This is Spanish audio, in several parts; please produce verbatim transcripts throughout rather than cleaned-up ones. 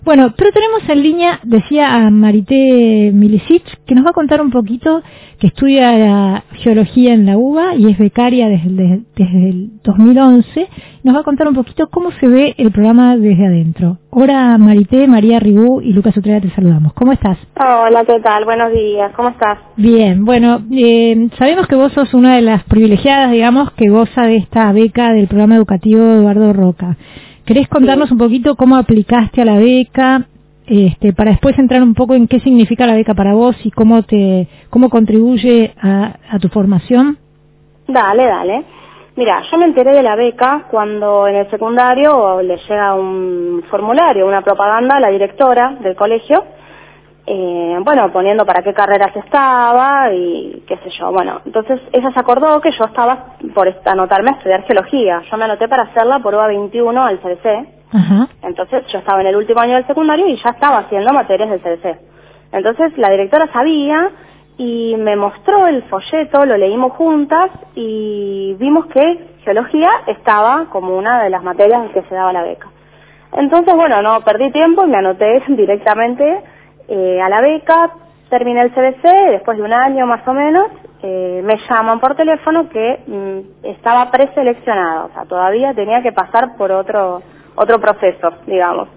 Bueno, pero tenemos en línea, decía a Marité Milicic, que nos va a contar un poquito, que estudia la geología en la U B A y es becaria desde el, desde el dos mil once. Nos va a contar un poquito cómo se ve el programa desde adentro. Hola Marité, María Ribú y Lucas Utrera, te saludamos. ¿Cómo estás? Hola, ¿qué tal? Buenos días, ¿cómo estás? Bien, bueno, eh, sabemos que vos sos una de las privilegiadas, digamos, que goza de esta beca del programa educativo Eduardo Roca. ¿Querés contarnos Sí. un poquito cómo aplicaste a la beca, este, para después entrar un poco en qué significa la beca para vos y cómo te, cómo contribuye a, a tu formación? Dale, dale. Mira, yo me enteré de la beca cuando en el secundario le llega un formulario, una propaganda a la directora del colegio, eh, bueno, poniendo para qué carreras estaba y qué sé yo. Bueno, entonces ella se acordó que yo estaba por anotarme a estudiar geología. Yo me anoté para hacerla por U A veintiuno al C D C. Ajá. Entonces yo estaba en el último año del secundario y ya estaba haciendo materias del C D C. Entonces la directora sabía y me mostró el folleto, lo leímos juntas y vimos que geología estaba como una de las materias en que se daba la beca. Entonces, bueno, no perdí tiempo y me anoté directamente eh, a la beca, terminé el C D C, después de un año más o menos, eh, me llaman por teléfono que mm, estaba preseleccionada, o sea, todavía tenía que pasar por otro otro proceso, digamos.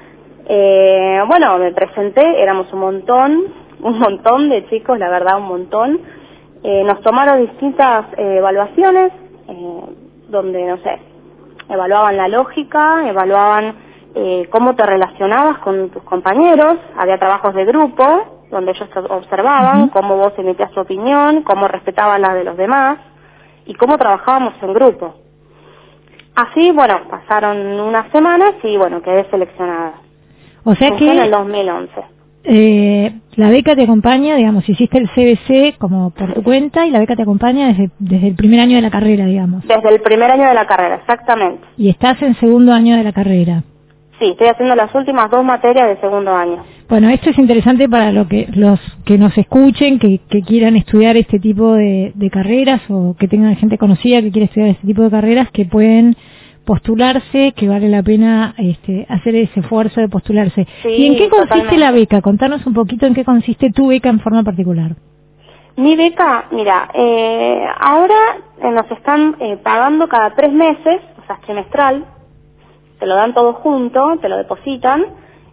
Eh, bueno, me presenté, éramos un montón, un montón de chicos, la verdad, un montón. Eh, nos tomaron distintas eh, evaluaciones, eh, donde, no sé, evaluaban la lógica, evaluaban eh, cómo te relacionabas con tus compañeros, había trabajos de grupo, donde ellos te observaban uh-huh. cómo vos emitías tu opinión, cómo respetaban la de los demás y cómo trabajábamos en grupo. Así, bueno, pasaron unas semanas y, bueno, quedé seleccionada. O sea que en el dos mil once. Eh, la beca te acompaña, digamos, hiciste el C B C como por tu cuenta y la beca te acompaña desde, desde el primer año de la carrera, digamos. Desde el primer año de la carrera, exactamente. Y estás en segundo año de la carrera. Sí, estoy haciendo las últimas dos materias de segundo año. Bueno, esto es interesante para lo que los que nos escuchen, que, que quieran estudiar este tipo de, de carreras o que tengan gente conocida que quiere estudiar este tipo de carreras, que pueden postularse, que vale la pena este, hacer ese esfuerzo de postularse. Sí, ¿Y en qué consiste totalmente. la beca? Contanos un poquito en qué consiste tu beca en forma particular. Mi beca, mira, eh, ahora eh, nos están eh, pagando cada tres meses, o sea, es trimestral, te lo dan todo junto, te lo depositan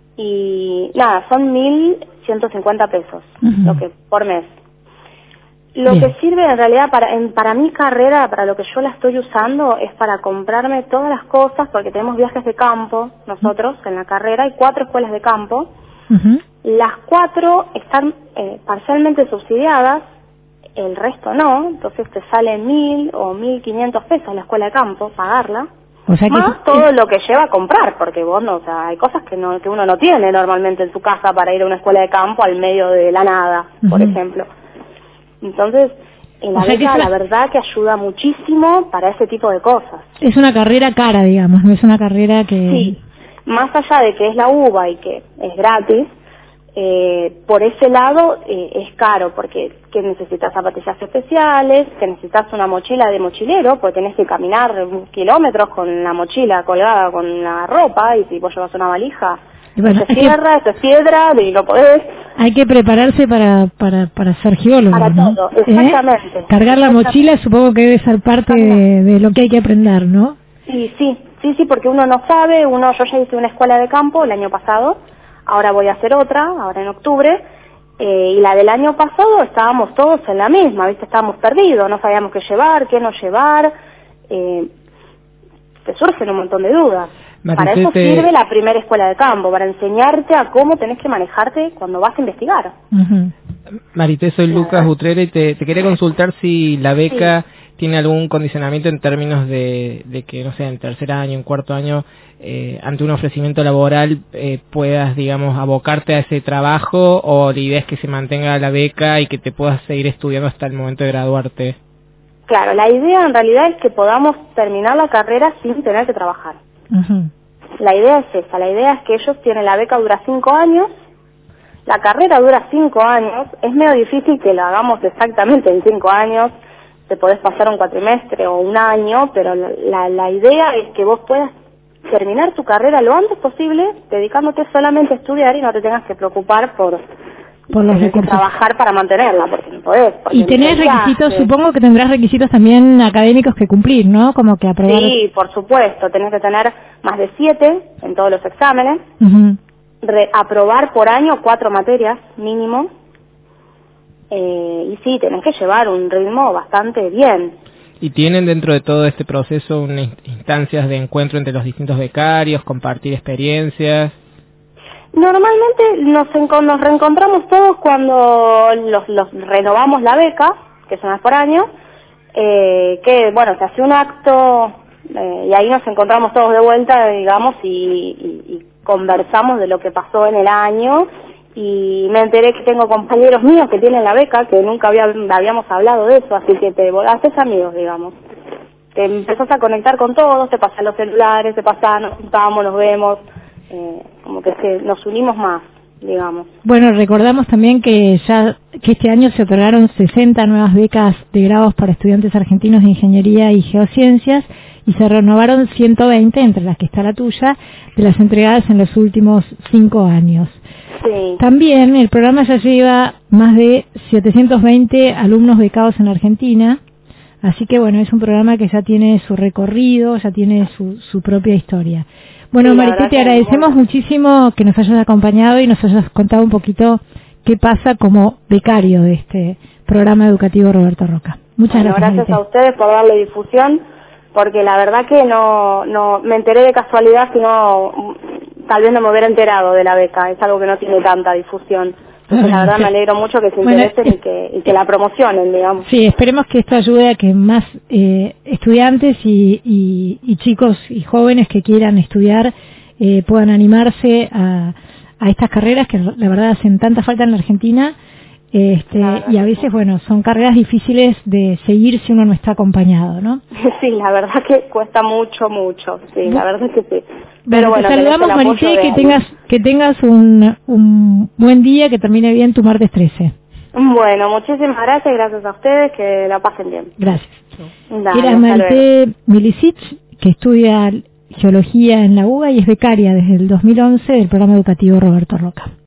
y nada, son mil ciento cincuenta pesos, uh-huh. lo que por mes. Lo Bien. que sirve en realidad para en, para mi carrera, para lo que yo la estoy usando, es para comprarme todas las cosas, porque tenemos viajes de campo nosotros en la carrera, hay cuatro escuelas de campo, uh-huh. las cuatro están eh, parcialmente subsidiadas, el resto no, entonces te sale mil o mil quinientos pesos la escuela de campo, pagarla, o sea que más es... todo lo que lleva a comprar, porque vos no, o sea, hay cosas que no que uno no tiene normalmente en su casa para ir a una escuela de campo al medio de la nada, uh-huh. por ejemplo. Entonces, en la o sea beca, que la verdad que ayuda muchísimo para ese tipo de cosas. Es una carrera cara, digamos, no es una carrera que... Sí, más allá de que es la U B A y que es gratis, eh, por ese lado eh, es caro, porque que necesitas zapatillas especiales, que necesitas una mochila de mochilero, porque tenés que caminar kilómetros con la mochila colgada con la ropa, y si vos llevas una valija... Bueno, se cierra, que... esto es piedra, y no podés. Hay que prepararse para para para ser geólogo, Para ¿no? todo, exactamente. ¿Eh? Cargar la mochila supongo que debe ser parte de, de lo que hay que aprender, ¿no? Sí, sí, sí, sí, porque uno no sabe, uno, yo ya hice una escuela de campo el año pasado, ahora voy a hacer otra, ahora en octubre, eh, y la del año pasado estábamos todos en la misma, ¿viste? Estábamos perdidos, no sabíamos qué llevar, qué no llevar, eh, te surgen un montón de dudas. Marité, para eso te... sirve la primera escuela de campo, para enseñarte a cómo tenés que manejarte cuando vas a investigar. Uh-huh. Marité, soy Lucas Utrera y te, te quería consultar si la beca sí. tiene algún condicionamiento en términos de, de que, no sé, en tercer año, en cuarto año, eh, ante un ofrecimiento laboral eh, puedas, digamos, abocarte a ese trabajo, o la idea es que se mantenga la beca y que te puedas seguir estudiando hasta el momento de graduarte. Claro, la idea en realidad es que podamos terminar la carrera sin tener que trabajar. Uh-huh. La idea es esa, la idea es que ellos tienen, la beca dura cinco años, la carrera dura cinco años, es medio difícil que lo hagamos exactamente en cinco años, te podés pasar un cuatrimestre o un año, pero la, la, la idea es que vos puedas terminar tu carrera lo antes posible, dedicándote solamente a estudiar y no te tengas que preocupar por, por los recursos. trabajar para mantenerla, porque no podés. Porque y tenés requisitos, supongo que tendrás requisitos también académicos que cumplir, ¿no? Como que aprobar. Sí, por supuesto, tenés que tener más de siete en todos los exámenes, uh-huh. Re, aprobar por año cuatro materias mínimo, eh, y sí, tenés que llevar un ritmo bastante bien. ¿Y tienen dentro de todo este proceso unas instancias de encuentro entre los distintos becarios, compartir experiencias? Normalmente nos, nos reencontramos todos cuando los, los renovamos la beca, que es una vez por año, eh, que bueno, se hace un acto eh, y ahí nos encontramos todos de vuelta, digamos, y, y, y conversamos de lo que pasó en el año. Y me enteré que tengo compañeros míos que tienen la beca, que nunca había, habíamos hablado de eso, así que te haces amigos, digamos. Te empezás a conectar con todos, te pasan los celulares, te pasan, nos juntamos, nos vemos, eh, como que se, nos unimos más, digamos. Bueno, recordamos también que ya que este año se otorgaron sesenta nuevas becas de grados para estudiantes argentinos de Ingeniería y Geociencias y se renovaron ciento veinte, entre las que está la tuya, de las entregadas en los últimos cinco años. Sí. También el programa ya lleva más de setecientos veinte alumnos becados en Argentina, así que bueno, es un programa que ya tiene su recorrido, ya tiene su, su propia historia. Bueno, sí, Marité, te agradecemos bueno. muchísimo que nos hayas acompañado y nos hayas contado un poquito qué pasa como becario de este programa educativo Roberto Roca. Muchas bueno, gracias. Gracias Marité. a ustedes por darle difusión, porque la verdad que no, no me enteré de casualidad, sino tal vez no me hubiera enterado de la beca, es algo que no tiene tanta difusión. Entonces la verdad me alegro mucho que se interesen bueno, y, que, y que la promocionen, digamos. Sí, esperemos que esto ayude a que más eh, estudiantes y, y, y chicos y jóvenes que quieran estudiar eh, puedan animarse a, a estas carreras que la verdad hacen tanta falta en la Argentina. Este, y a veces, bueno, son carreras difíciles de seguir si uno no está acompañado, ¿no? Sí, la verdad que cuesta mucho, mucho, sí, la verdad que sí. Pero bueno, te saludamos, Marité, que tengas, que tengas un, un buen día, que termine bien tu martes trece. Bueno, muchísimas gracias, gracias a ustedes, que la pasen bien. Gracias. Dale, Era Marité Milicic, que estudia Geología en la U B A y es becaria desde el dos mil once del programa educativo Roberto Roca.